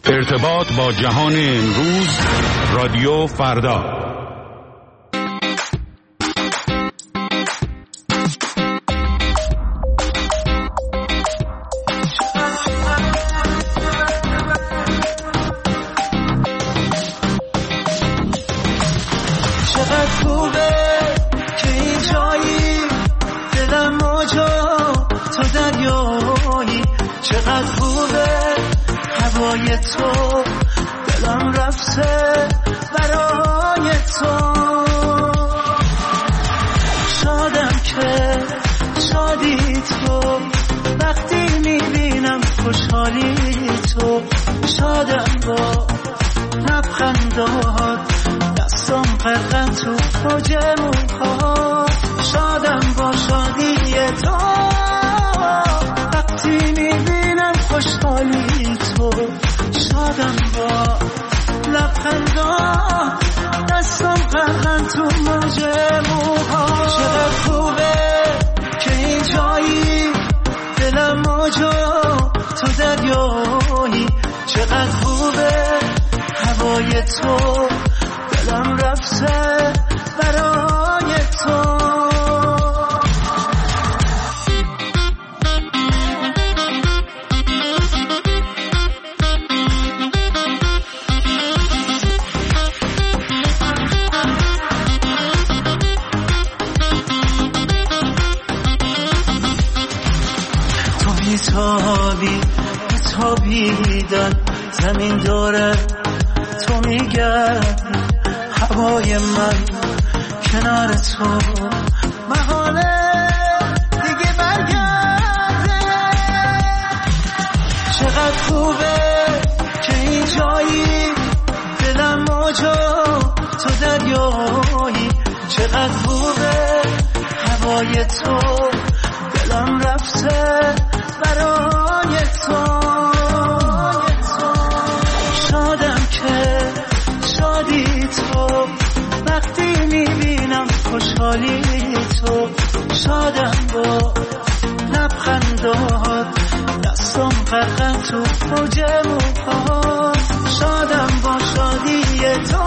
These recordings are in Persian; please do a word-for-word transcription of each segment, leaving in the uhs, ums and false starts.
ارتباط با جهان امروز، رادیو فردا. چقدر خوبه که این جایی، دلم موجا تو دریایی. چقدر خوبه هوای تو، دلم رفته برای تو. شادم که شادی تو، وقتی میبینم خوشحالی تو. شادم با لبخندات، دستم غرقم تو موج موهات. شادم با شادی تو، وقتی میبینم خوشحالی تو. شادم با لبخندات، دستم غرقم تو موج موهات. چقدر خوبه که این جایی، دلم موجا تو دریایی. چقدر خوبه هوای تو، دلم رفته برای تو. تو بیتابی بیتابیدن، زمین داره تو میگردی. هوای من کنار تو، محاله دیگه برگرده. چقدر خوبه که این جایی، دلم موجا تو دریایی. چقدر خوبه هوای تو، دلم رفته برای تو. شادم که شادی تو، وقتی میبینم خوشحالی تو. شادم با لبخندات، دستم غرقم تو موج موهات. شادم با شادی تو،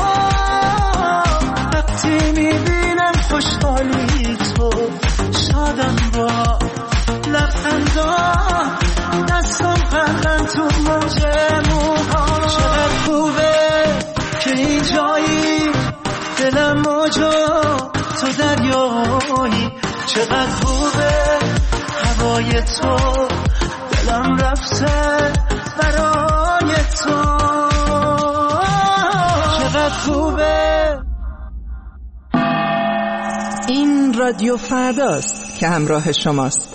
وقتی میبینم خوشحالی تو. شادم با لبخندات، دستم غرقم تو موج موهات. چقدر خوبه که این جایی، دلم موجا تو دریایی. چقدر خوبه هوای تو، دلم رفته برای تو. چقدر خوبه. این رادیو فرداست که همراه شماست.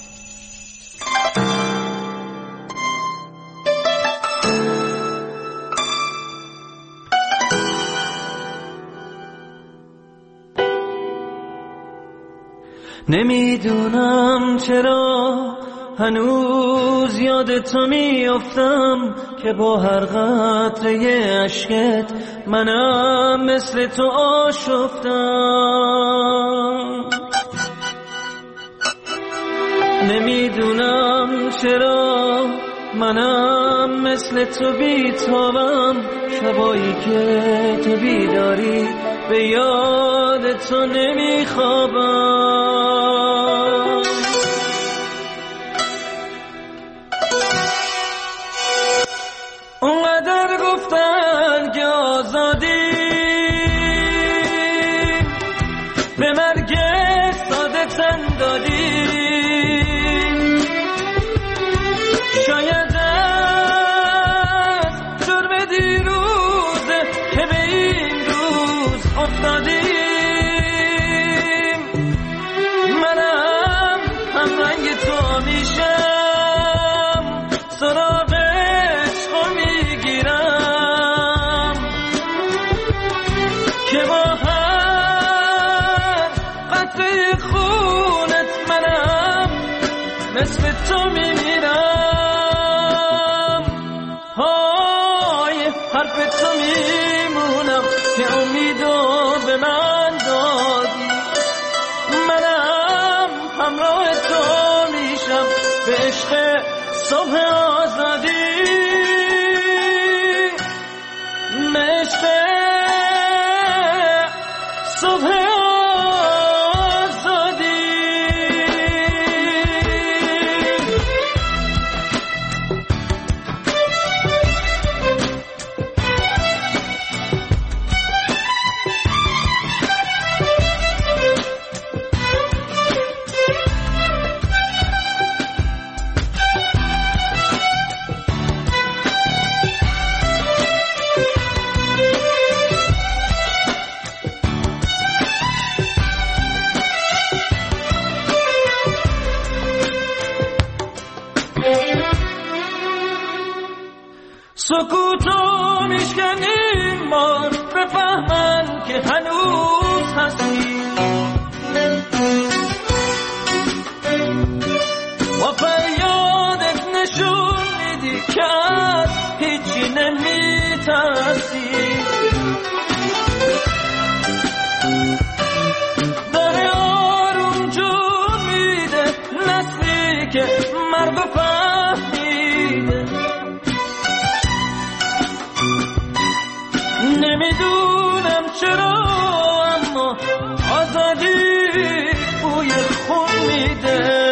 نمیدونم چرا هنوز یاد تو میافتم، که با هر قطره عشقت منم مثل تو آشفتم. نمیدونم چرا منم مثل تو بیتابم، شبایی که تو بیداری به یاد تو نمیخوابم. اونقدر گفتن که آزادی، به مرگ ساده تن دادی. شاید از جرم دیروزه که به این روز افتادیم. منم هم رنگ تو میشم، سراغ عشقو میگیرم، که با هر قطره خونت منم مثل تو میمیرم. های حرف تو میمونم که امیدو به من دادی. منم همراه تو میشم به عشق صبح آزادی. سکوتو میشکنیم بار بفهمن که هنوز هستی و فریادت نشون میدی که از هیچی نمیترسی داره آروم جون میده نسلی که مرگ و فهمیده نمیدونم چرا اما آزادی بوی خون میده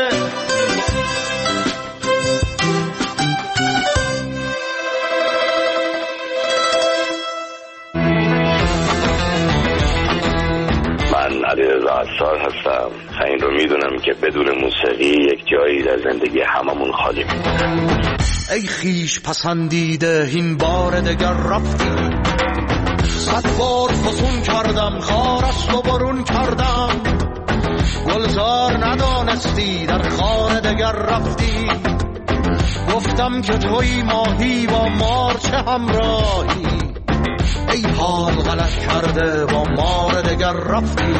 علیرضا عصار هستم. این رو میدونم که بدون موسیقی یک جایی در زندگی هممون خالی میمونه. ای خیش پسندیده این بار دگر رفتی، صد بار فسون کردم خارست و برون کردم، گلزار ندانستی در خانه دگر رفتی، گفتم که توی ماهی با مار چه همراهی، ای حال غلط کرده با مار دگر رفتی.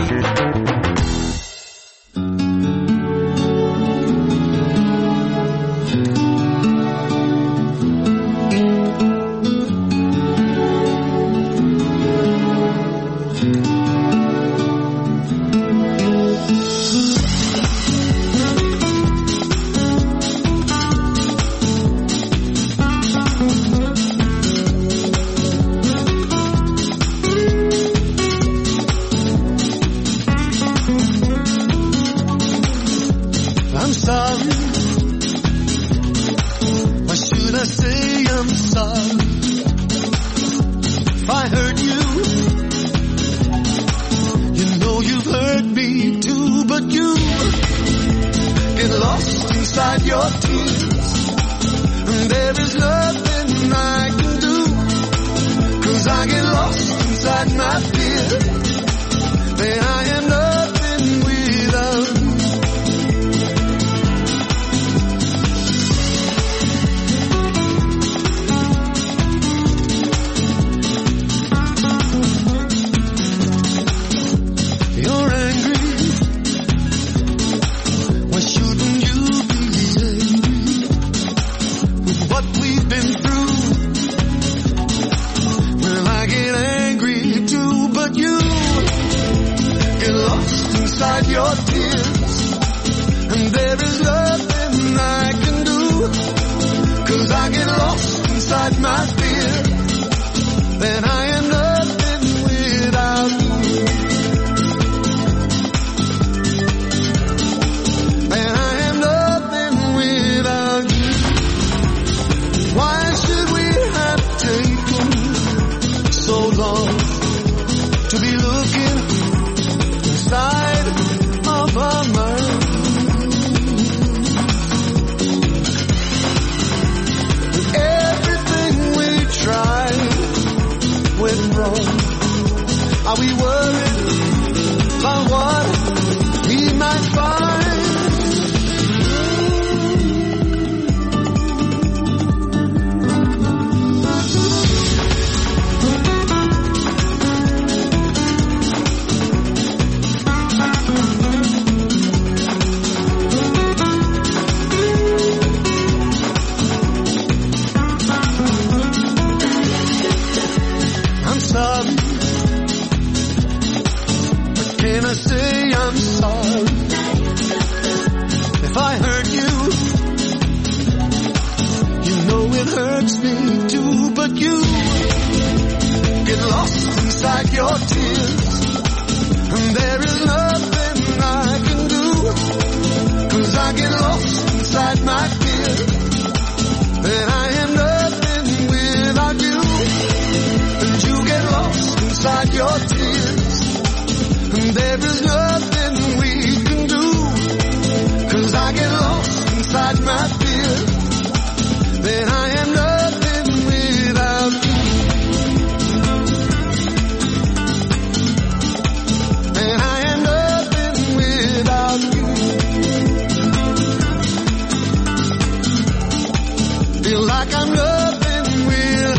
Feel like I'm loving without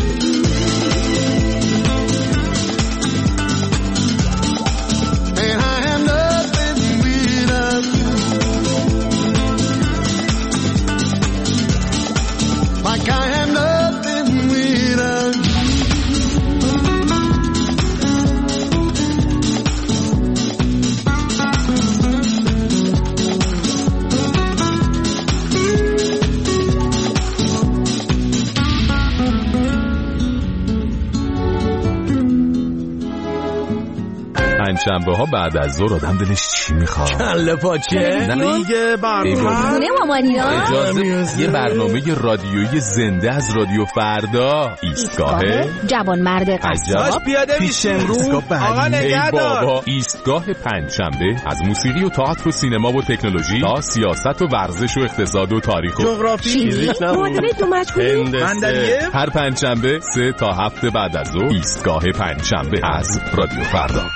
پنجشنبه ها بعد از ظهر آدم دلش چی میخواد؟ کله پاچه؟ نه دیگه برنامه نه مامانیا. اجازه یه برنامه رادیویی زنده از رادیو فردا. ایستگاه جوان مرد قصاب پیاده میشه امروز. آقا نگهدار. بابا ایستگاه پنجشنبه از موسیقی و تئاتر و سینما و تکنولوژی تا سیاست و ورزش و اقتصاد و تاریخ و جغرافی. مادر دو مجبوری. هر پنجشنبه سه تا هفته بعد از ظهر ایستگاه پنجشنبه از رادیو فردا.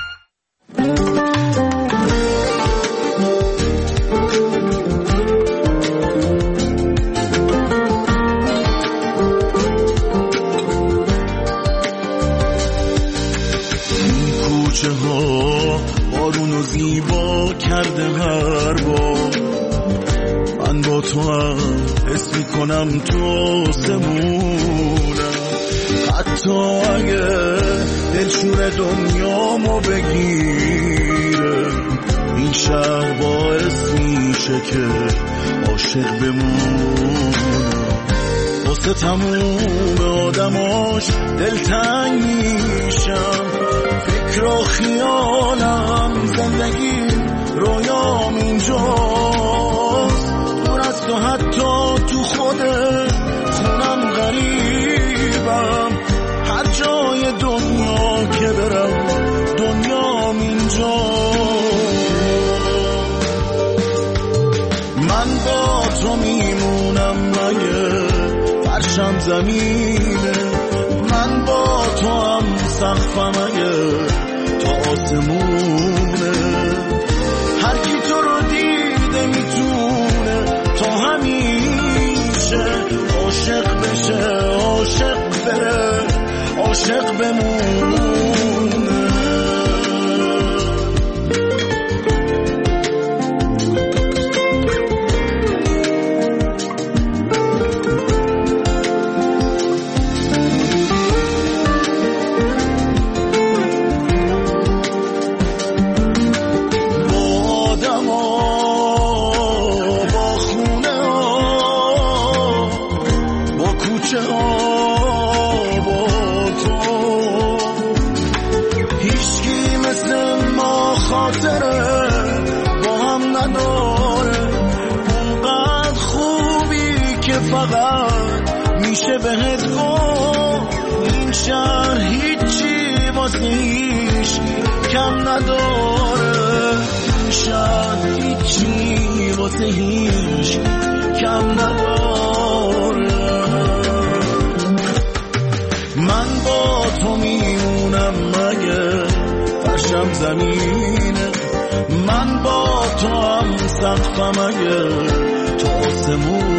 کوچه ها بارونو زیبا کرده هر بار، من با تو هم حس میکنم تو آسمونم، حتی اگه دلشور دنیامو بگیره، این شهر باعث میشه که عاشق بمونم. واسه تموم آدماش دلتنگ میشم، فکر و خیالم زندگی رویام اینجاست، دور از تو حتی تو خود خونم غریبم، هر جای دنیا که برم دنیام اینجاست. من با تو میمونم مگه فرشم زمینه، من با تو هم سقفم اگه تا آسمونه، هر کی تو رو دیده میتونه تا همیشه عاشق بشه، عاشق بره، عاشق بمونه. فقط میشه بهت گفت این شهر هیچی واسه هیچ کم نداره، این شهر هیچی واسه هیچ کم نداره. من با تو میمونم مگه فرشم زمینه، من با تو هم سقفم اگه تا آسمون،